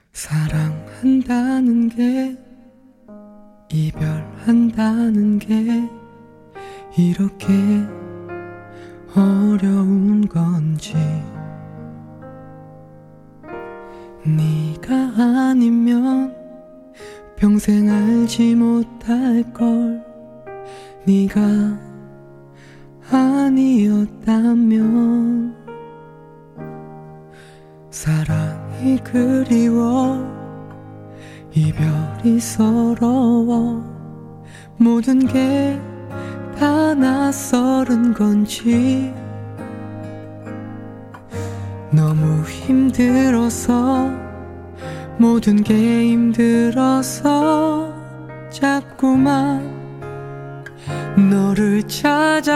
사랑한다는 게 이별한다는 게 이렇게 어려운 건지 네가 아니면 평생 알지 못할 걸 네가 아니었다면 사랑이 그리워 이별이 서러워 모든 게 다 낯설은 건지 너무 힘들어서 모든 게 힘들어서 자꾸만 너를 찾아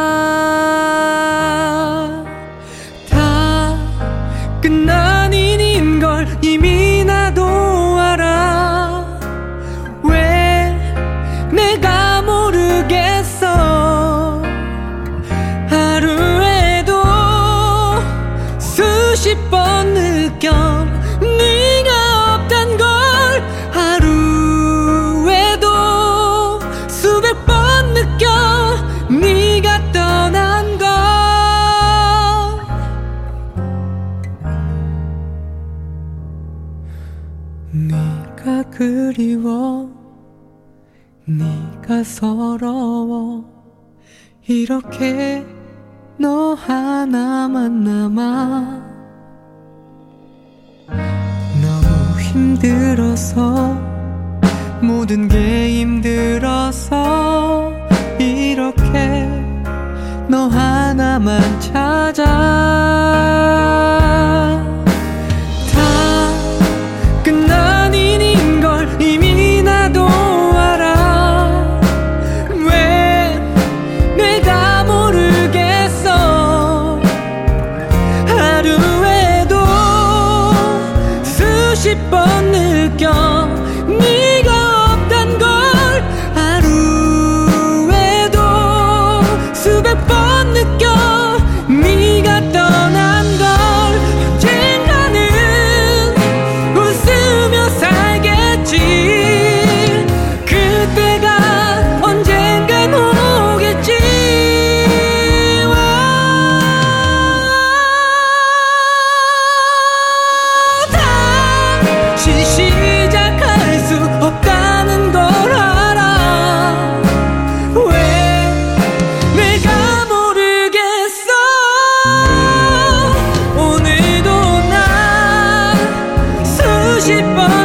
다 끝난 일인 걸 이미 나도 알아 왜 내가 모르겠어 하루에도 수십 번 느껴 네가 없단 걸 하루에도 수백 번 느껴 네가 떠난 걸 네가 그리워 네가 서러워 이렇게 너 하나만 남아 너무 힘들어서 모든 게 힘들어서 이렇게 너 하나만 찾아 다 끝난 일인 걸 이미 나도 알아 왜 내가 모르겠어 하루에도 수십 번 느껴 네가 없단 걸 하루에도 수백 번 느껴 네가 떠난 걸 언젠가는 웃으며 살겠지 그때가 언젠간 오겠지 다시 시작할 수 없다는 걸 알아 왜 내가 모르겠어 오늘도 난 수십 번